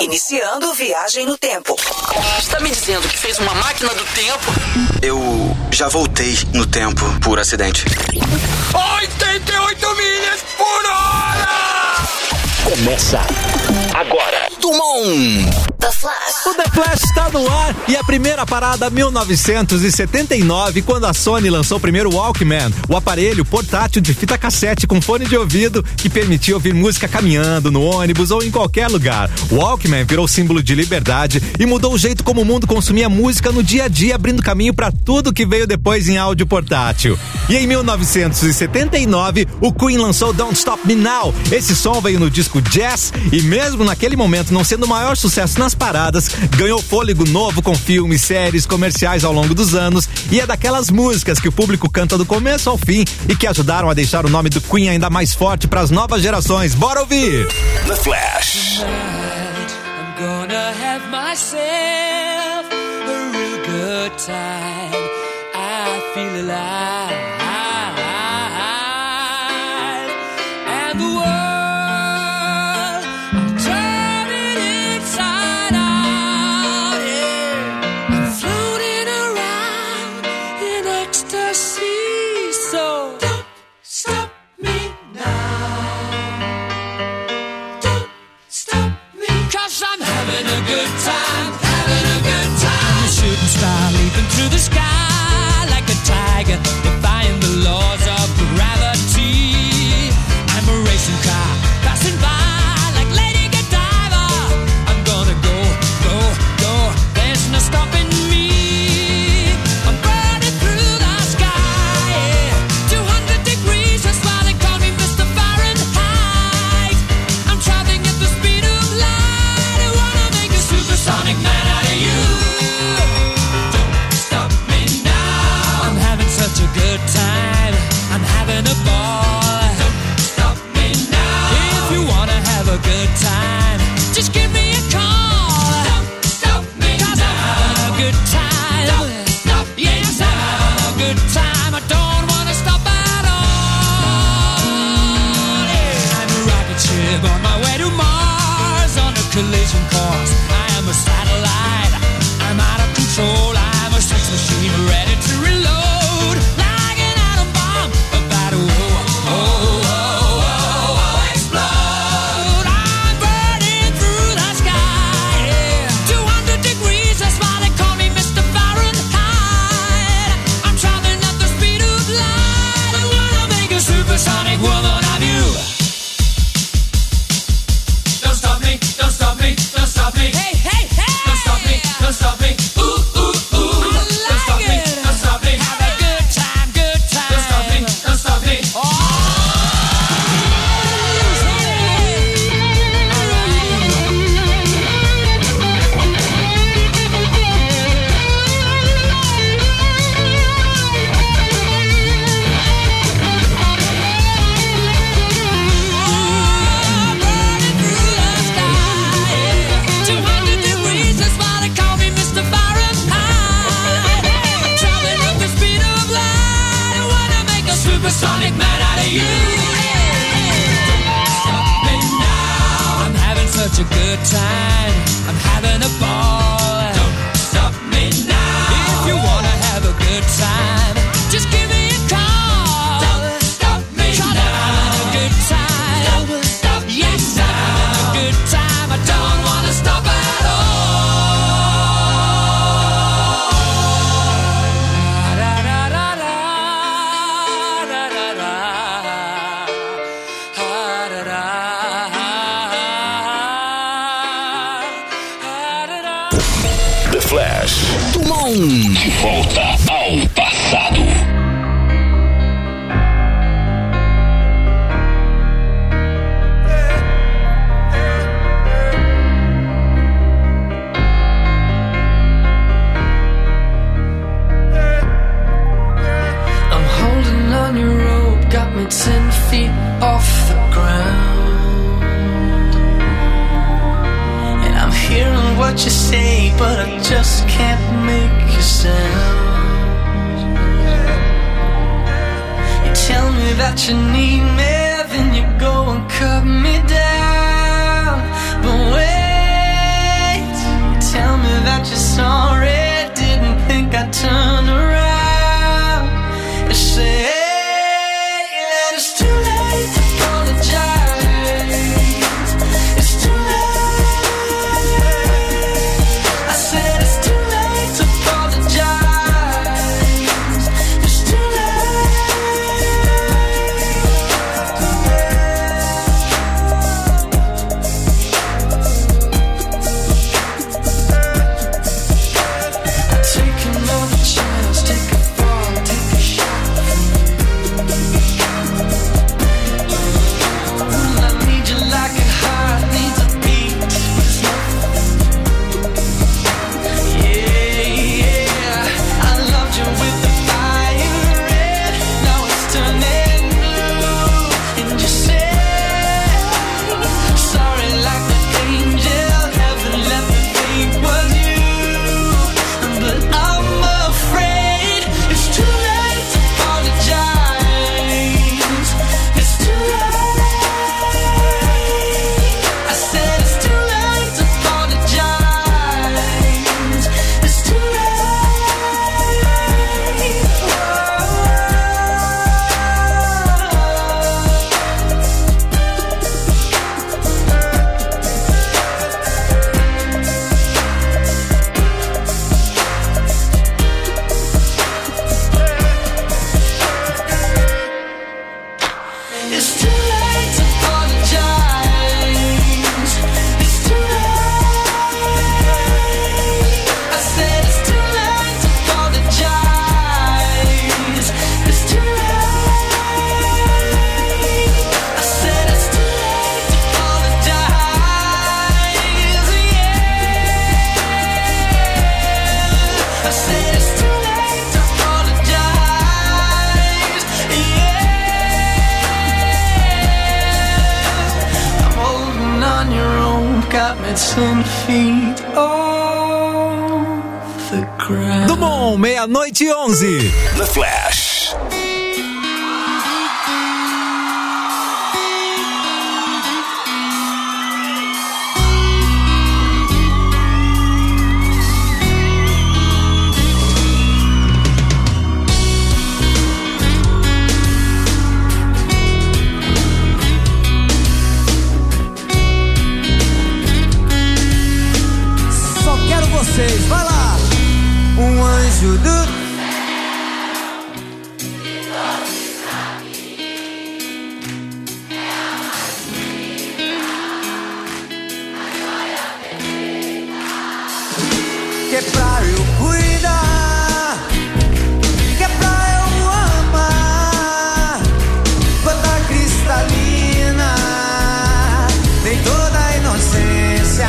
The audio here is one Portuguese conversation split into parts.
Iniciando viagem no tempo. Está me dizendo que fez uma máquina do tempo? Eu já voltei no tempo por acidente. 88 milhas por hora! Começa agora. Dumont! The Flash. O The Flash está no ar e a primeira parada 1979, quando a Sony lançou o primeiro Walkman, o aparelho portátil de fita cassete com fone de ouvido que permitia ouvir música caminhando, no ônibus ou em qualquer lugar. O Walkman virou símbolo de liberdade e mudou o jeito como o mundo consumia música no dia a dia, abrindo caminho para tudo que veio depois em áudio portátil. E em 1979, o Queen lançou Don't Stop Me Now. Esse som veio no disco Jazz e mesmo naquele momento não sendo o maior sucesso nas paradas, ganhou fôlego novo com filmes, séries, comerciais ao longo dos anos e é daquelas músicas que o público canta do começo ao fim e que ajudaram a deixar o nome do Queen ainda mais forte para as novas gerações. Bora ouvir! The Flash. I'm gonna have myself a real good time. I feel alive. And the world star leaping through the sky like a tiger, defying the laws of gravity. I'm a racing car passing by like Lady Godiva. I'm gonna go, go, go. There's no stopping me. I'm burning through the sky, yeah. 200 degrees, that's why they call me Mr. Fahrenheit. I'm traveling at the speed of light. I wanna make a supersonic man out of you. Such a good time, I'm having a ball. Don't stop me now. If you wanna have a good time, just give me a call. Don't stop me now. 'Cause I'm having a good time. Don't stop me now. Yes, I'm having a good time. I don't wanna stop at all. Yeah. I'm a rocket ship on my way to Mars on a collision course. I am a satellite. I'm out of control. I'm a sex machine ready to reload. Sonic woman of you. Don't stop me, don't stop me, don't stop me. Hey, hey, hey. Don't stop me, don't stop me. Ooh, ooh, ooh. I like don't stop it. Me, don't stop me. Have a good time, good time. Don't stop me, don't stop me. Oh. Sonic man out of you. Don't stop me now. I'm having such a good time. I'm having a ball. Don't stop me now. If you wanna have a good time, just give me a call. Don't stop me now. I'm having a good time. Don't stop me now. Yes, I'm having a good time. I don't wanna stop at all. The Flash. Dumont! De volta ao passado. I'm holding on your rope, got me 10 feet off the ground. And I'm hearing what you say, but I just can't make a sound. You tell me that you need me, then you go and cut me down. But when got me 10 feet off the ground. Do Bom, 00:11. The Flash. Vai lá, um anjo do... que é pra eu cuidar, que é pra eu amar, quanta cristalina, tem toda a inocência.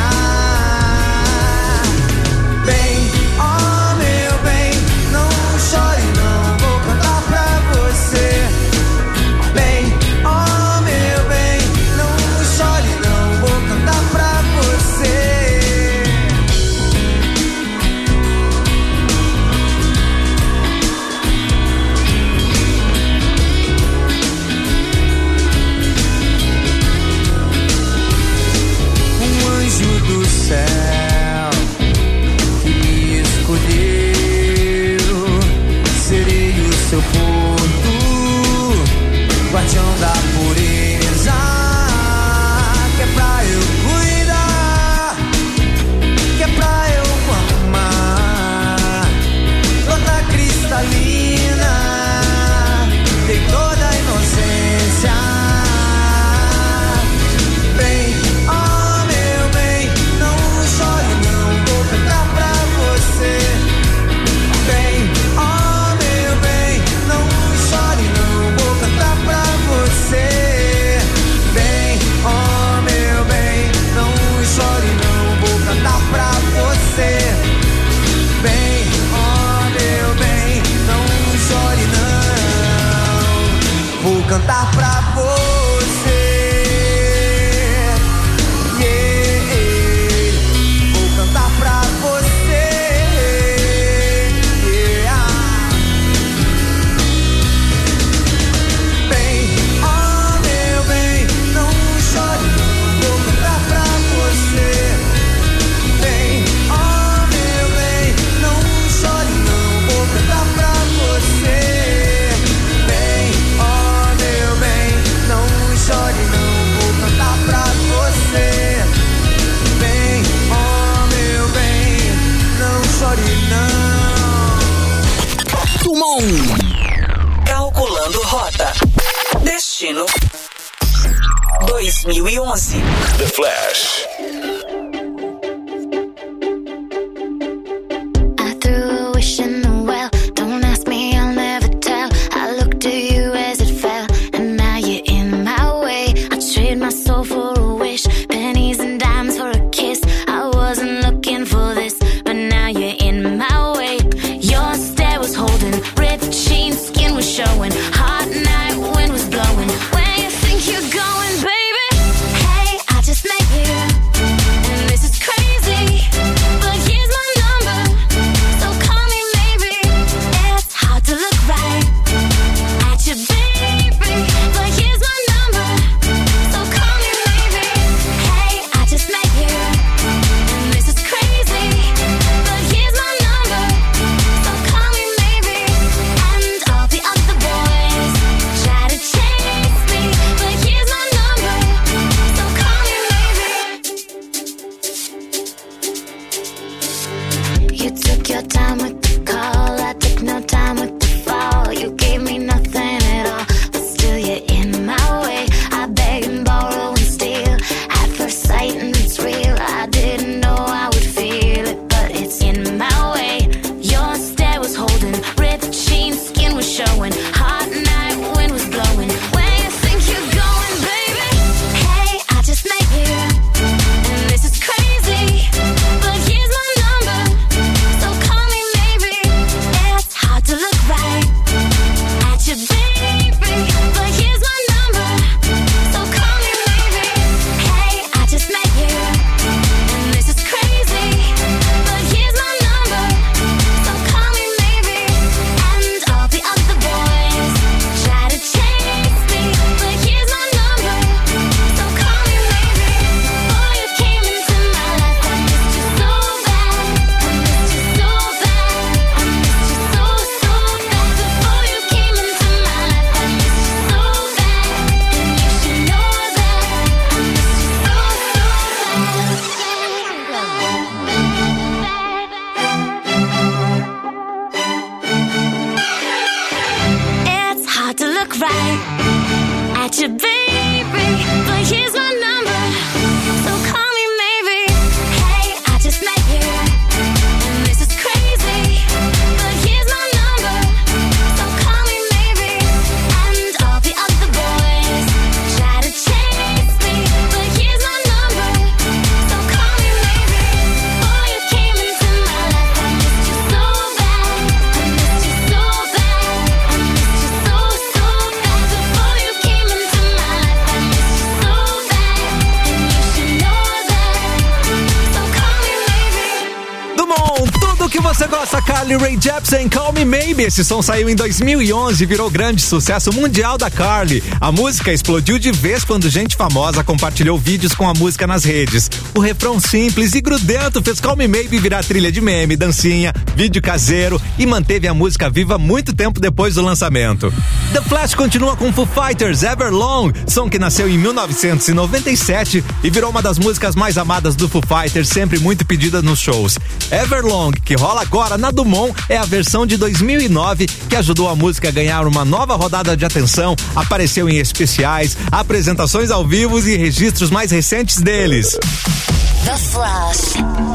Céu que me escolheu, serei o seu porto, guardião da pureza, que é pra eu cuidar, que é pra eu amar, toda cristalina, tem toda a inocência. Cantar pra você, yeah. Vou cantar pra você, yeah. Bem, oh meu bem, não chore, vou cantar pra você. Bem, oh meu bem, não chore, não vou cantar pra você. Chore não, vou cantar pra você. Bem, oh meu bem, não chore não. Dumont. Calculando rota. Destino 2011. The Flash. I threw a wish in the well. Don't ask me, I'll never tell. I looked at you as it fell, and now you're in my way. I trade my soul for a wish, pennies and dimes for a kiss. I wasn't looking for this, but now you're in my way. Your stare was holding, ripped jeans, skin was showing. Hot night, wind was blowing. Where you think you're going, baby? Hey, I just met you. você gosta, Carly Rae Jepsen, Call Me Maybe. Esse som saiu em 2011 e virou grande sucesso mundial da Carly. A música explodiu de vez quando gente famosa compartilhou vídeos com a música nas redes. O refrão simples e grudento fez Call Me Maybe virar trilha de meme, dancinha, vídeo caseiro e manteve a música viva muito tempo depois do lançamento. The Flash continua com Foo Fighters, Everlong, som que nasceu em 1997 e virou uma das músicas mais amadas do Foo Fighters, sempre muito pedida nos shows. Everlong, que rola agora na Dumont, é a versão de 2009 que ajudou a música a ganhar uma nova rodada de atenção, apareceu em especiais, apresentações ao vivo e registros mais recentes deles. The Flash.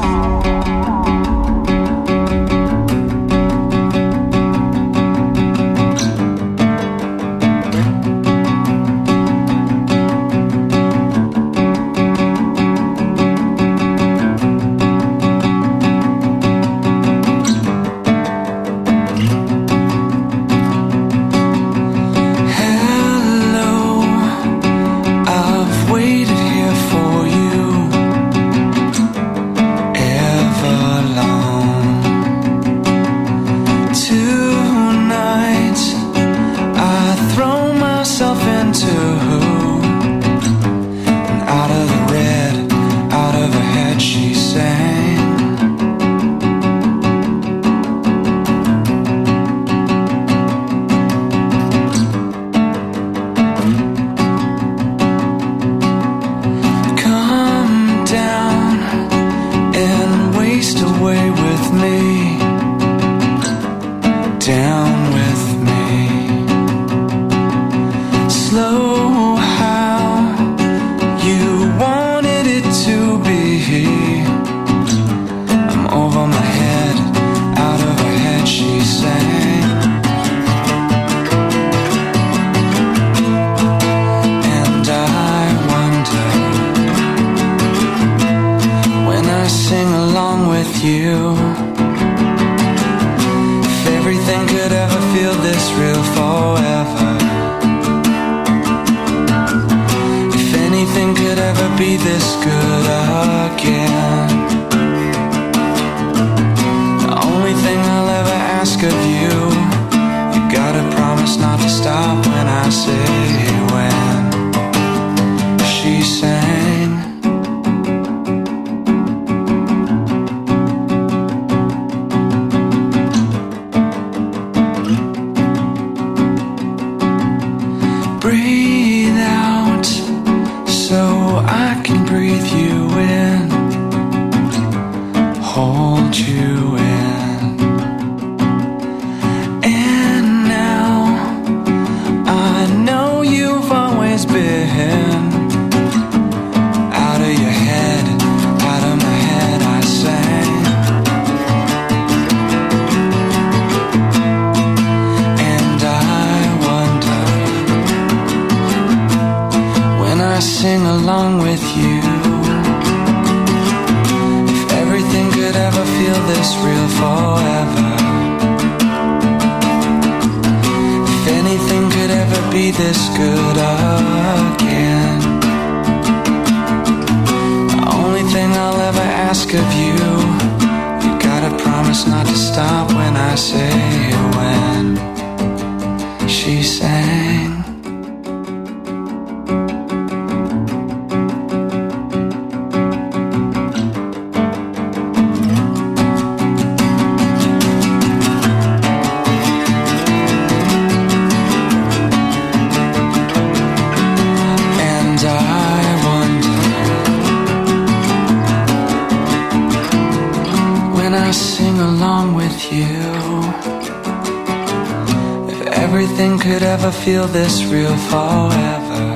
Feel this real forever.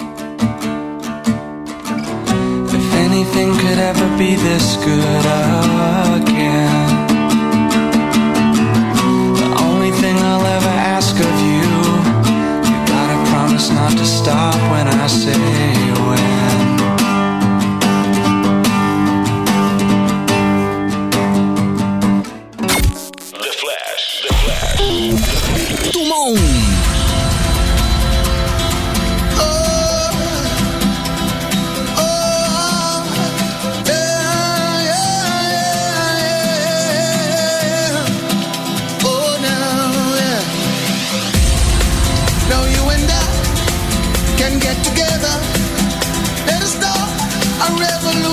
If anything could ever be this good again, the only thing I'll ever ask of you, you gotta promise not to stop when I say when. The Flash. The Flash. Dumont.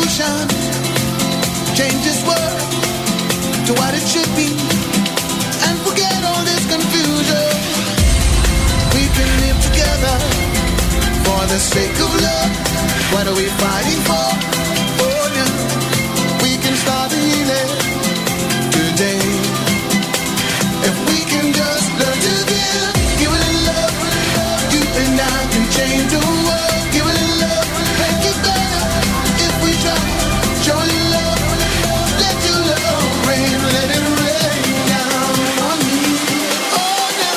revolution. Change this world to what it should be, and forget all this confusion. We can live together for the sake of love. What are we fighting for? Oh yeah, we can start healing today. If we can just learn to give it in love. You and I can change the world. Give it in love, make it better. If we try, show it love. Let your love rain, let it rain down on me. Oh no.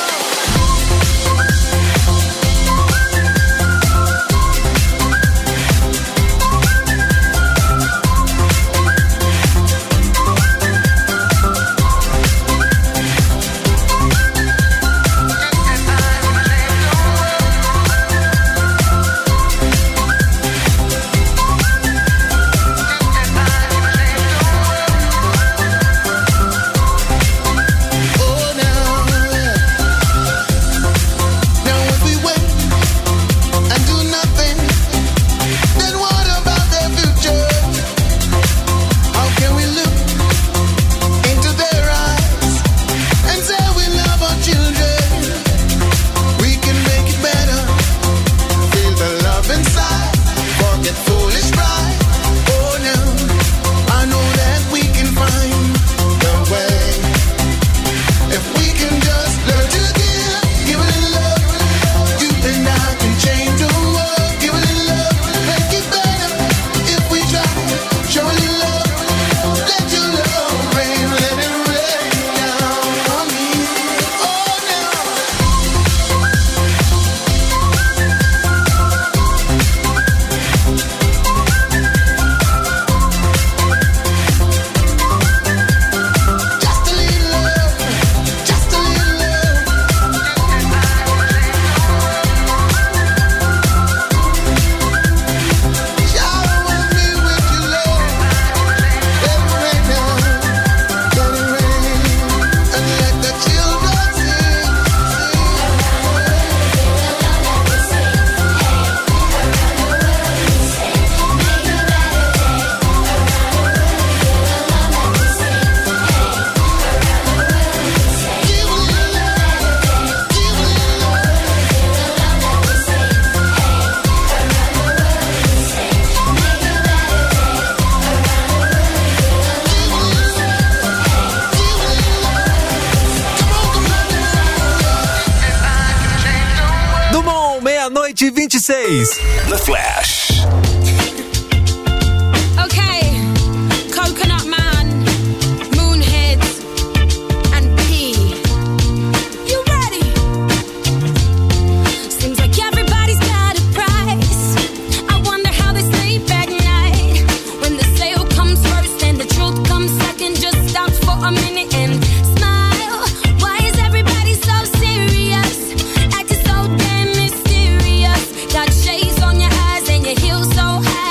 meia-noite e 26. The Flash. Okay, Coconut Man, Moonheads, and P. You ready? Seems like everybody's got a price. I wonder how they sleep at night. When the sale comes first and the truth comes second, just stop for a minute and smile. Why is everybody so serious? Acting so damn mysterious. Got shades on your eyes and your heels so high.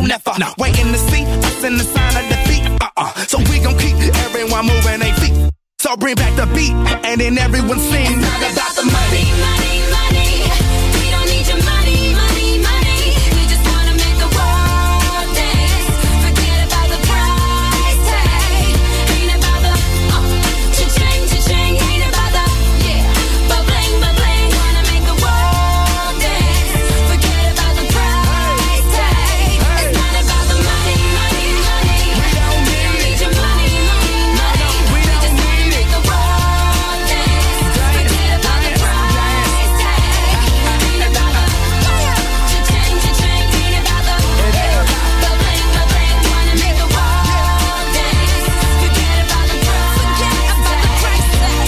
never waiting to see us in the sign of defeat. So we gon' keep everyone moving their feet. So bring back the beat, and then everyone sing. It's not about the money. Money, money. We don't need your money, money, money. We just wanna make the world dance. Forget about the price tag. Ain't about the cha-ching, cha-ching. Ain't about the ba-bling, ba-bling. Wanna make the world dance. Forget about the price tag. It's not about the money, money, money. We don't need your money, money, money. We just wanna make the world dance. Forget about the price tag. Ain't about the cha-ching, cha-ching. Ain't about the ba-bling, ba-bling. Wanna make the world dance. Forget about the price tag.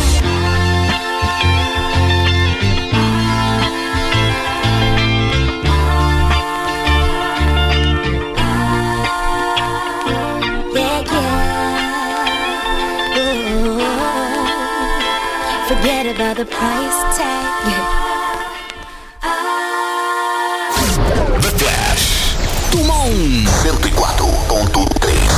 Forget about the price tag. The Flash. Tumon 104.3.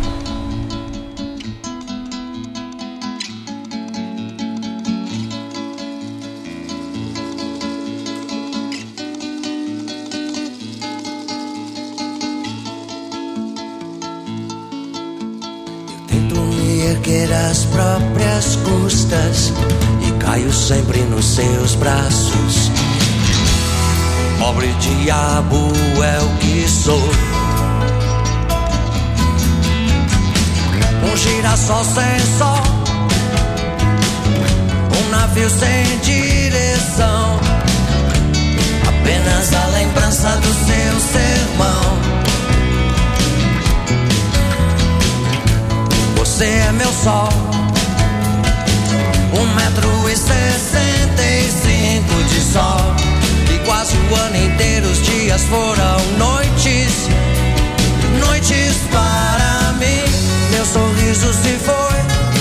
Tento me erguer às próprias custas e caio sempre nos seus braços. Pobre diabo é o que sou. Um girassol sem sol, um navio sem direção, apenas a lembrança do seu sermão. Você é meu sol, 1,65 m de sol. E quase o ano inteiro os dias foram noites, noites para mim. Meu sorriso se foi,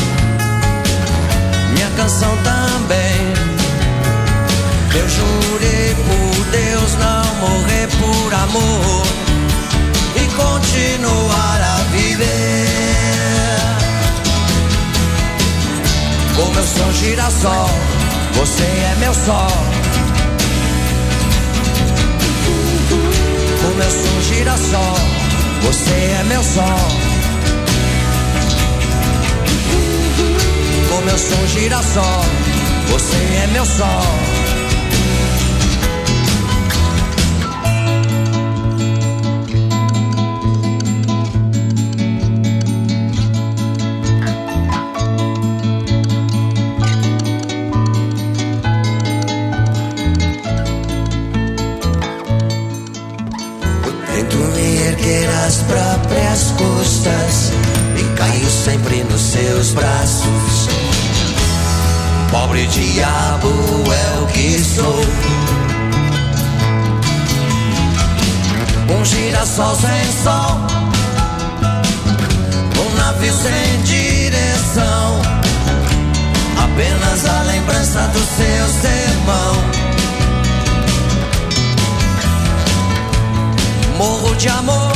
minha canção também. Eu jurei por Deus não morrer por amor e continuar a viver. Como eu sou girassol, você é meu sol. Como eu sou girassol, você é meu sol. Como eu sou girassol, você é meu sol. Às próprias custas e caio sempre nos seus braços. Pobre diabo é o que sou. Um girassol sem sol, um navio sem direção, apenas a lembrança do seu sermão. Morro de amor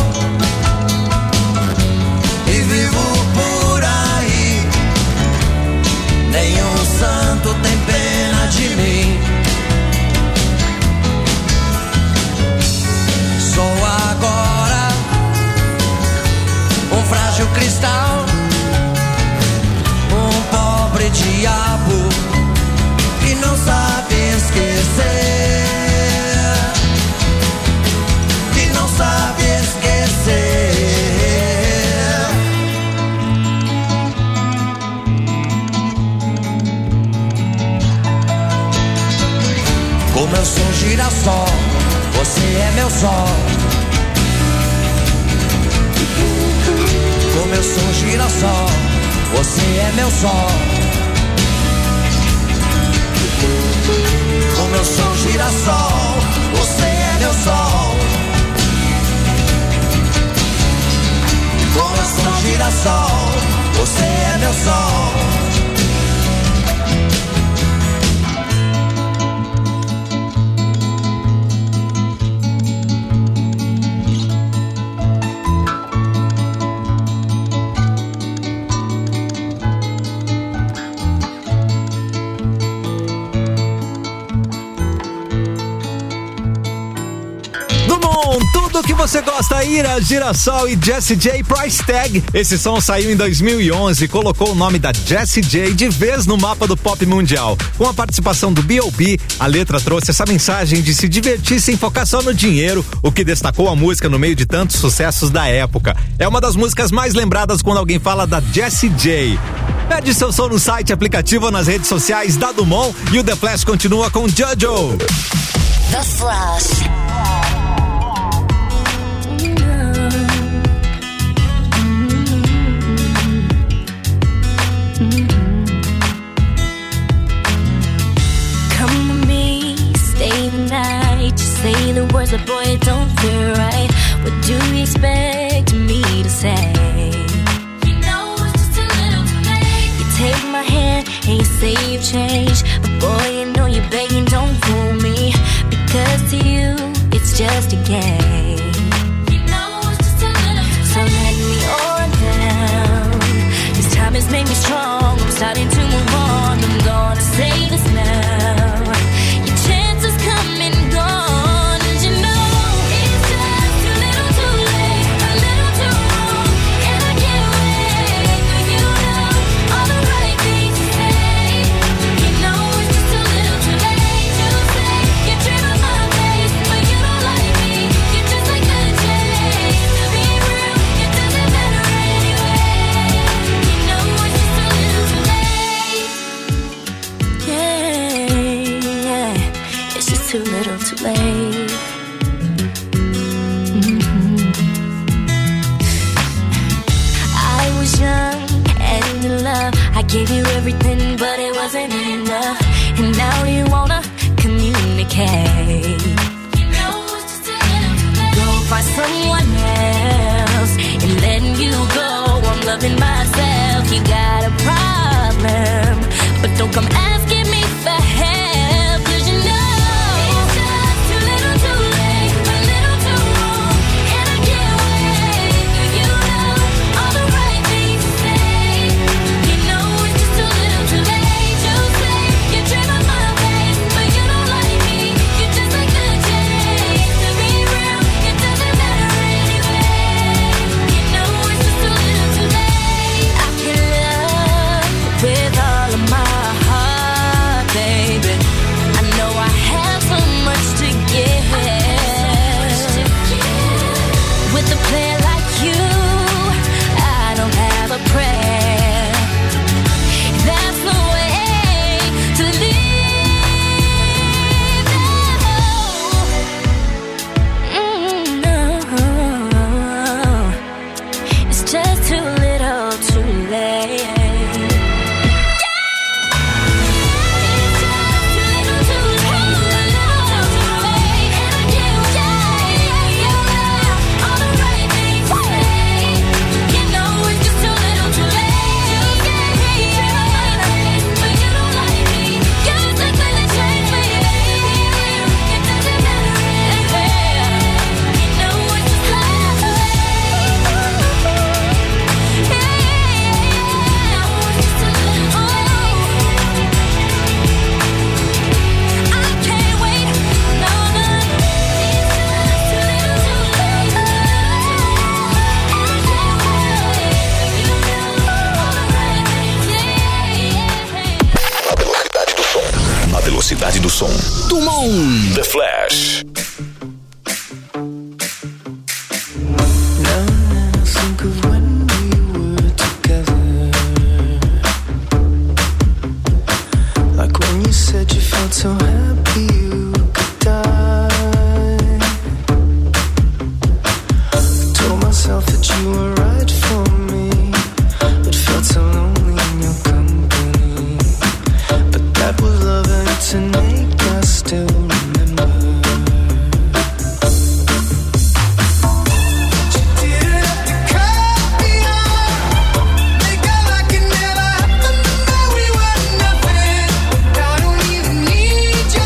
e vivo por aí. Nenhum santo tem pena de mim. Sou agora um frágil cristal, um pobre diabo que não sabe esquecer. Sabe esquecer. Como eu sou girassol, você é meu sol. Como eu sou girassol, você é meu sol. Como eu sou girassol, você é meu sol. Como eu sou girassol, você é meu sol. você gosta, Ira, Girassol e Jessie J, Price Tag. Esse som saiu em 2011 e colocou o nome da Jessie J de vez no mapa do pop mundial. Com a participação do B.O.B., a letra trouxe essa mensagem de se divertir sem focar só no dinheiro, o que destacou a música no meio de tantos sucessos da época. É uma das músicas mais lembradas quando alguém fala da Jessie J. Pede seu som no site, aplicativo ou nas redes sociais da Dumont, e o The Flash continua com Jojo. The Flash. Say the words, but boy, it don't feel right. What do you expect me to say? You know it's just a little too late. You take my hand and you say you've changed, but boy, you know you're begging, don't fool me. Because to you, it's just a game. You know it's just a little too late. So let me on down. This time has made me strong. I'm starting to move on. I'm gonna say this now. Your chances come and go. Too little, too late. I was young and in love. I gave you everything, but it wasn't enough. And now you wanna communicate. You know it's just a little too late. Go find someone else and letting you go. I'm loving myself. You got a problem, but don't come asking me for help, 'cause you know Velocidade do som. Dumont. The Flash. So happy you could die. I told myself that you were right for me, but felt so lonely in your company. But that was love and to make us still remember. Need you.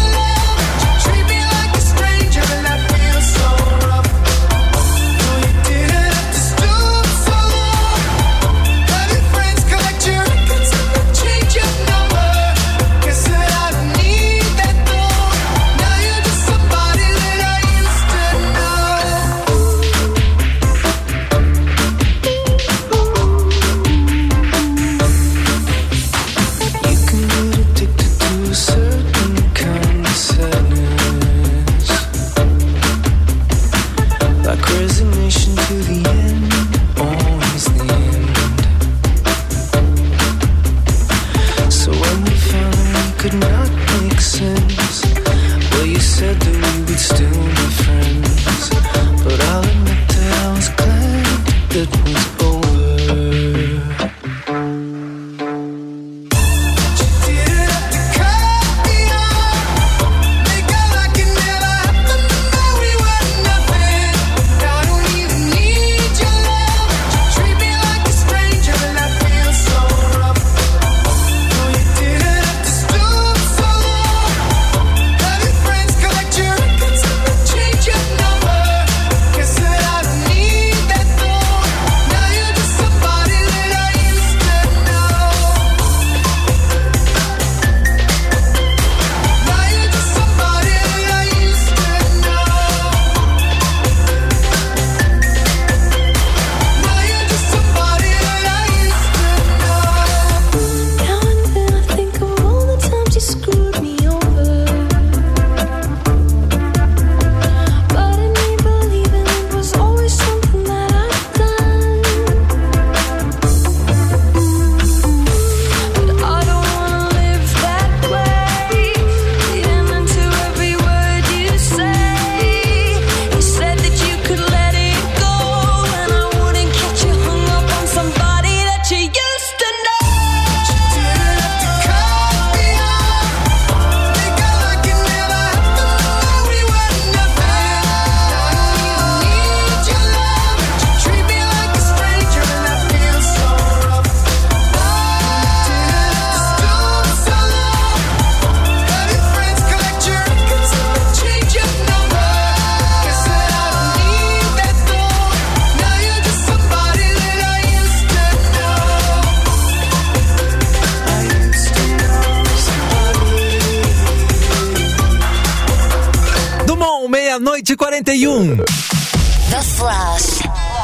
meia-noite e 41. The Flash.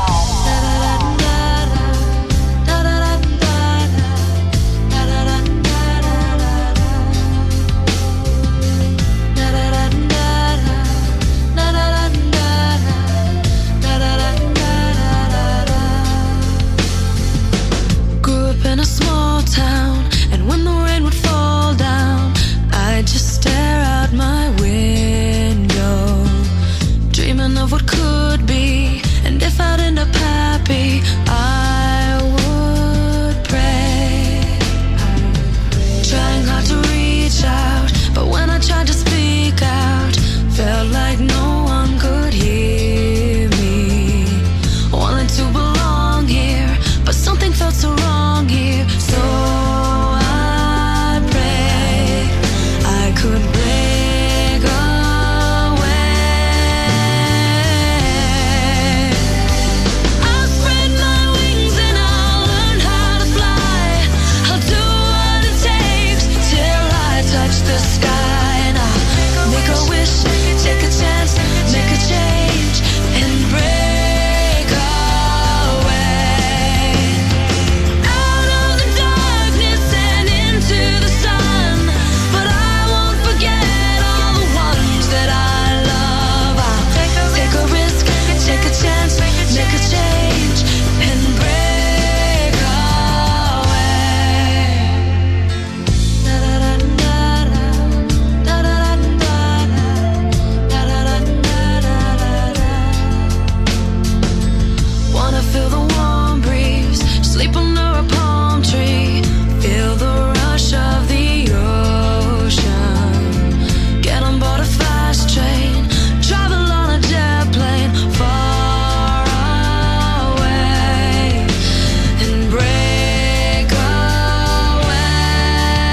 Grew up in a small town, and when the rain would fall down, I'd just stare out my window, dreaming of what could be. And if I'd end up happy, I would pray, trying hard to reach out, but when I tried to speak out, felt like no one could hear me. Wanted to belong here, but something felt so wrong here. So I pray I could break away. I'll spread my wings and I'll learn how to fly. I'll do what it takes till I touch the sky. And I'll make a wish, take a chance, make a change, and break away. Out of the darkness and into the sun, but I won't forget all the ones that I love. I'll take a risk, take a chance, make a change, and break away. Wanna feel the warm breeze, sleep under a palm tree, feel the rush of the ocean, get on board a fast train, travel on a jet plane far away, and break away.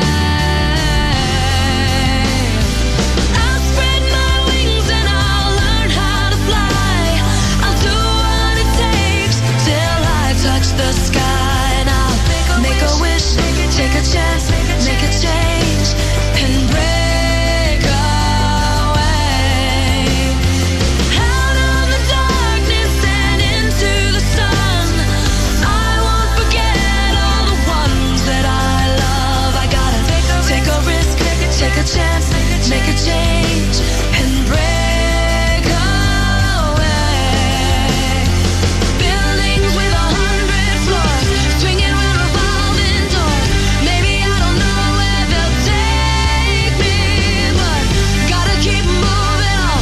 I'll spread my wings and I'll learn how to fly. I'll do what it takes till I touch the sky. And I'll make a wish, take a chance, make a change, and break away. Out of the darkness and into the sun, I won't forget all the ones that I love. I gotta take a risk, take a chance, make a change, and break away. Buildings with 100 floors, swinging with revolving doors. Maybe I don't know where they'll take me, but gotta keep moving on,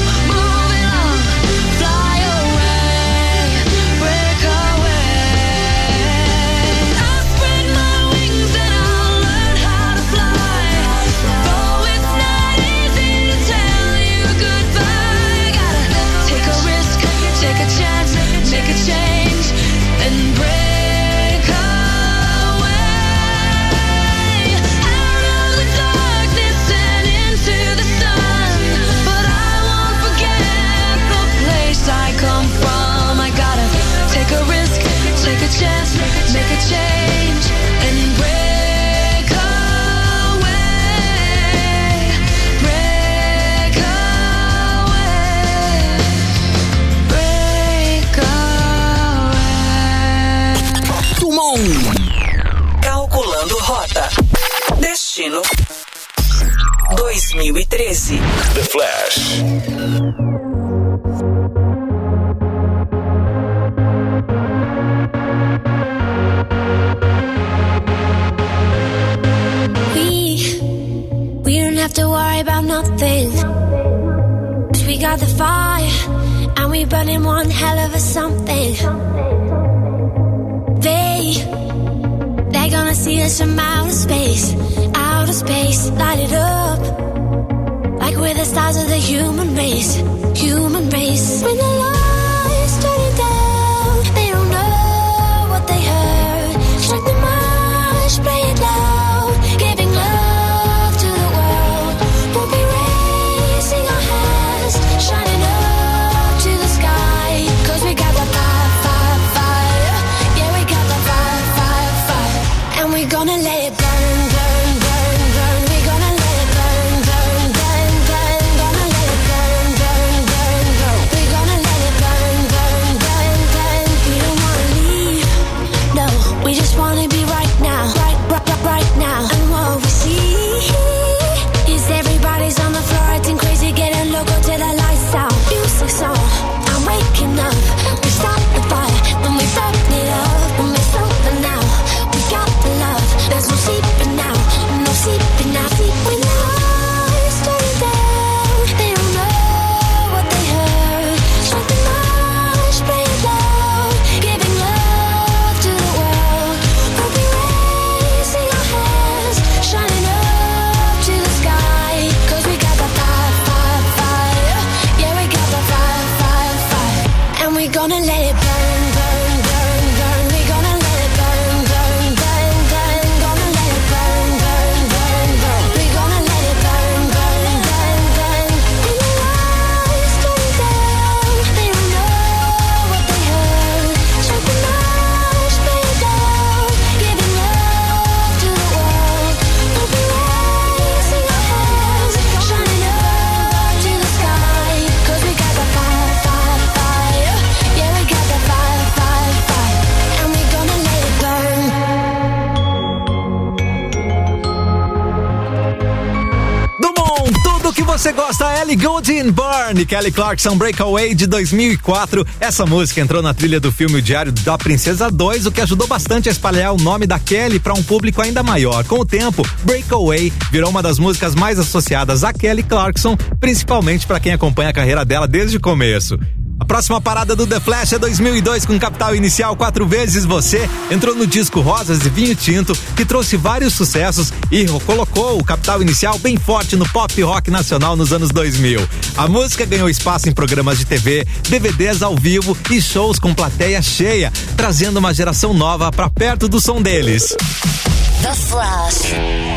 fly away, break away. I'll spread my wings and I'll learn how to fly. Though it's not easy to tell you goodbye, gotta take a risk, take a chance, make a change, and break away. Out of the darkness and into the sun, but I won't forget the place I come from. I gotta take a risk, take a chance, make a change, and break away, break away, break away. Turma 1. Calculando rota. Destino 2013. The Flash. We don't have to worry about nothing, 'cause we got the fire, and we burning one hell of a something. They're gonna see us from outer space, light it up, like we're the stars of the human race, human race. When the lights turning down, they don't know what they heard. Strike the march, play it loud, giving love to the world. We'll be raising our hands, shining up to the sky, 'cause we got the fire, fire, fire. Yeah, we got the fire, fire, fire. And we're gonna let it burn, burn, burn, burn. We're gonna let it burn, burn, burn, burn. Gonna let it burn, burn, Você gosta? Ellie Goulding, Burn, Kelly Clarkson, Breakaway de 2004. Essa música entrou na trilha do filme O Diário da Princesa 2, o que ajudou bastante a espalhar o nome da Kelly para um público ainda maior. Com o tempo, Breakaway virou uma das músicas mais associadas a Kelly Clarkson, principalmente para quem acompanha a carreira dela desde o começo. A próxima parada do The Flash é 2002 com Capital Inicial 4 vezes Você. Entrou no disco Rosas e Vinho Tinto, que trouxe vários sucessos e colocou o Capital Inicial bem forte no pop rock nacional nos anos 2000. A música ganhou espaço em programas de TV, DVDs ao vivo e shows com plateia cheia, trazendo uma geração nova pra perto do som deles. The Flash.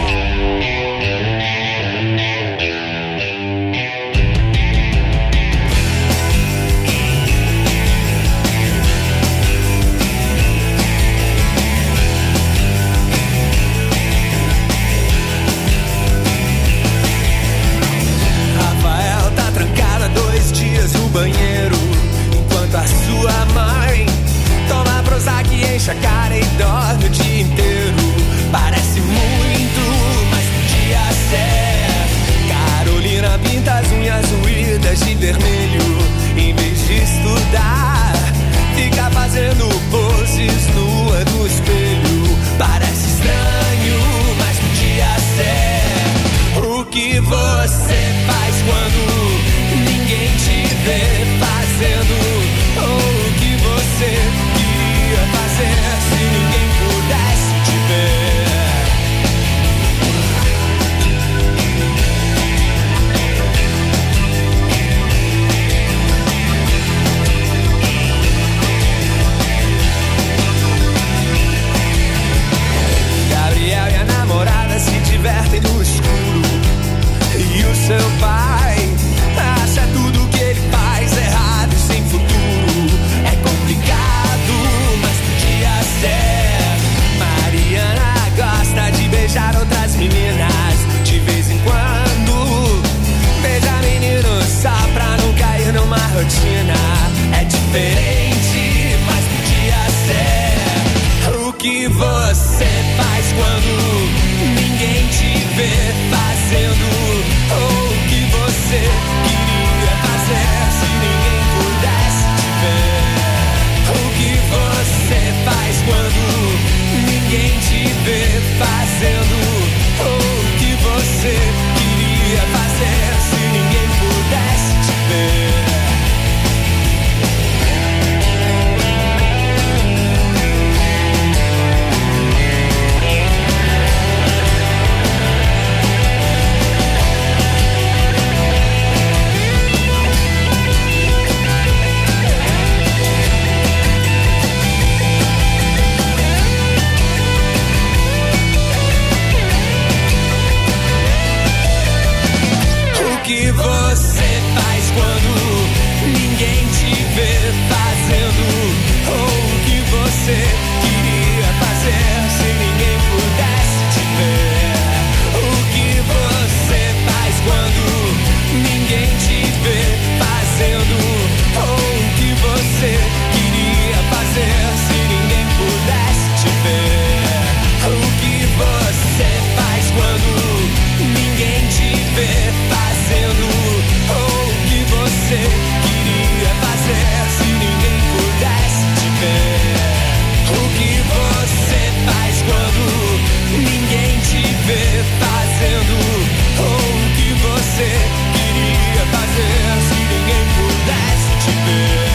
No banheiro, enquanto a sua mãe toma Prozac e enche a cara e dorme o dia inteiro. Parece muito, mas podia ser. Carolina pinta as unhas ruídas de vermelho. Em vez de estudar, fica fazendo poses nua no espelho. Parece estranho, mas podia ser. O que você faz quando ninguém te vê fazendo o que você queria fazer se ninguém pudesse te ver? Gabriel e a namorada se divertem no escuro e o seu pai acha tudo que ele faz errado e sem futuro. É complicado, mas podia ser. Mariana gosta de beijar outras meninas de vez em quando. Beija menino só pra não cair numa rotina. É diferente, mas podia ser. O que você faz quando ninguém te vê fazendo o que você queria fazer se ninguém pudesse te ver? O que você faz quando ninguém te vê fazendo o que você queria fazer se ninguém pudesse te ver? O que você faz quando ninguém te vê fazendo o que você queria fazer se ninguém pudesse te ver? O que você faz quando ninguém te vê fazendo o que você queria fazer se ninguém pudesse te ver? O que você faz quando ninguém te vê fazendo o que você queria fazer se ninguém pudesse te ver? O que você faz quando ninguém te vê fazendo o que você queria fazer se ninguém pudesse te ver?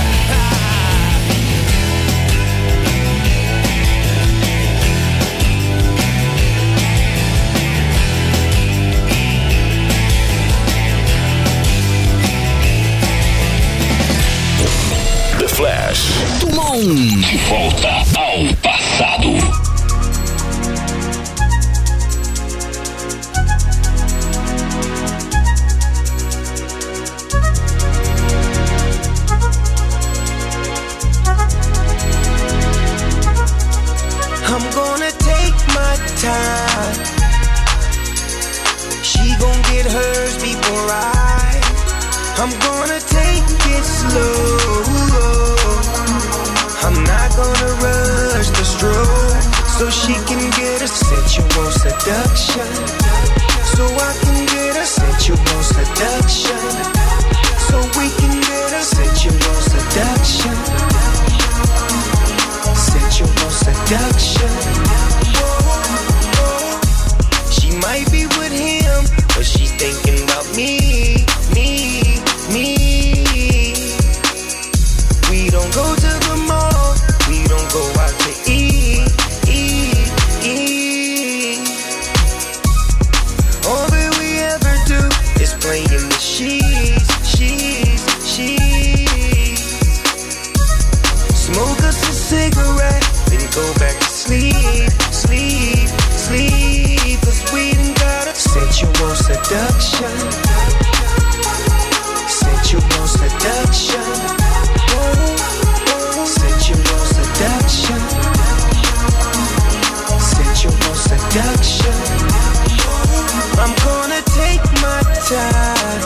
The Flash. Tumon. De volta ao passado. I'm gonna take my time. She gon' get hers before I'm gonna take it slow. I'm not gonna rush the stroke. time.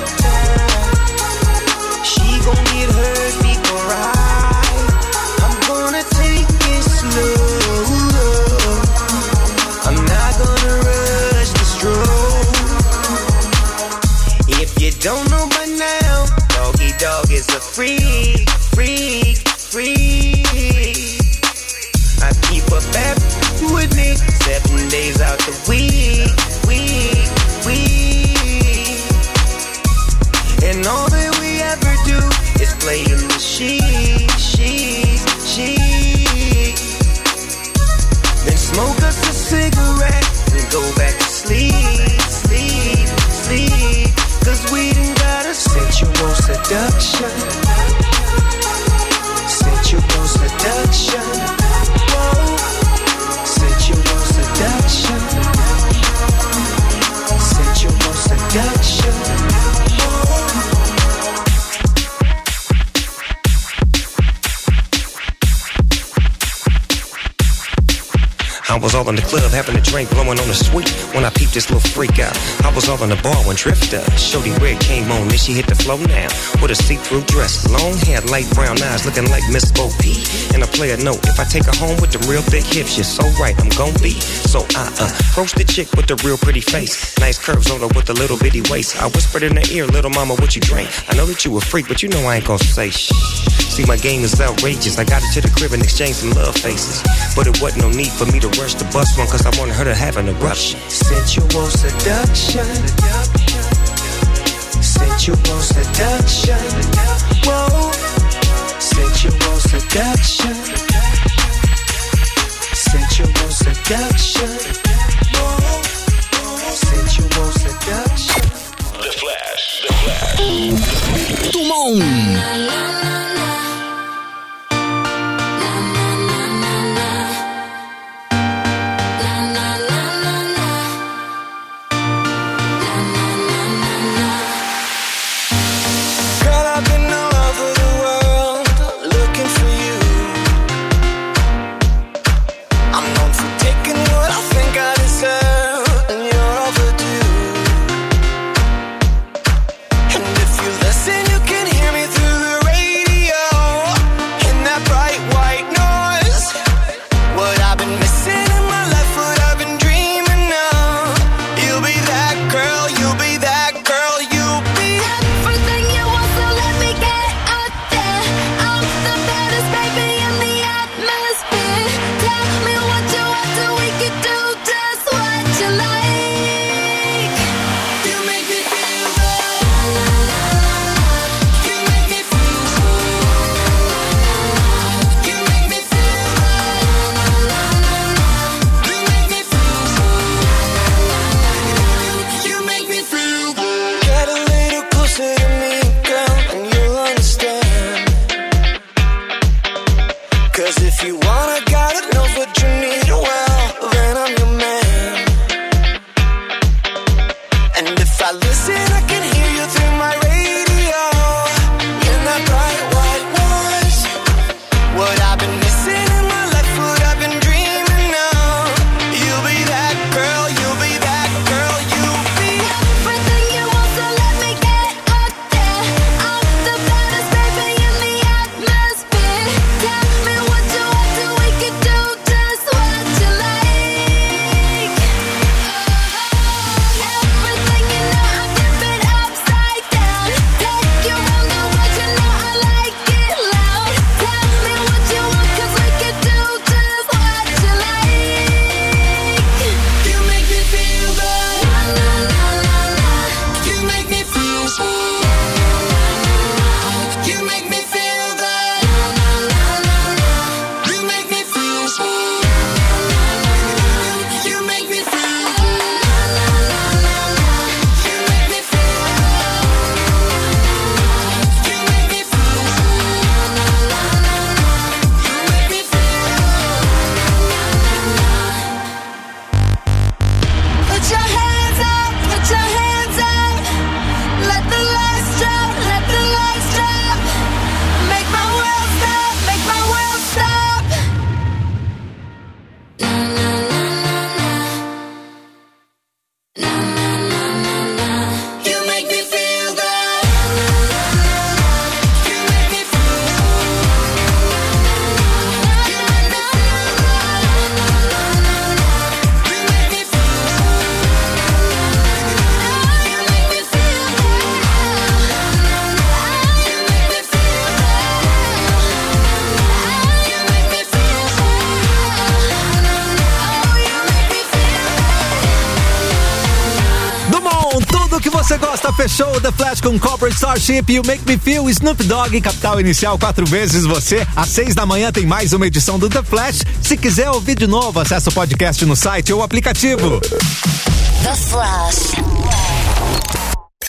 She gon' get hers before I'm gonna take it slow. I'm not gonna rush the stroke. If you don't know by now, Doggy Dog is a freak, freak, freak. I keep a bad with me 7 days out the week. And all that we ever do is play in the sheet. Then smoke us a cigarette and go back to sleep. Cause we done got a sensual seduction. Sensual seduction. Whoa. Sensual seduction. Sensual seduction. I was all in the club having a drink, blowing on the sweet when I peeped this little freak out. I was all in the bar when Drifter, Shorty Red came on, then she hit the floor now with a see-through dress, long hair, light brown eyes, looking like Miss Bo P. And I play a note, if I take her home with the real big hips, you're so right, I'm gon' be. So I approach the chick with the real pretty face, nice curves on her with a little bitty waist. I whispered in her ear, little mama, what you drink? I know that you a freak, but you know I ain't gon' say shh. See, my game is outrageous. I got her to the crib and exchanged some love faces, but it wasn't no need for me to rush the bus one, cause I wanted her to have an eruption. Sensual seduction. Sensual seduction. Whoa. Sensual seduction. Sensual seduction. Whoa. Sensual seduction. The Flash. Tumon. Listen, you can hear me through the rain. Segunda fechou o The Flash com Corporate Starship e o Make Me Feel, Snoop Dogg e Capital Inicial 4 vezes você. Às 6 da manhã tem mais uma edição do The Flash. Se quiser ouvir de novo, acessa o podcast no site ou aplicativo. The Flash.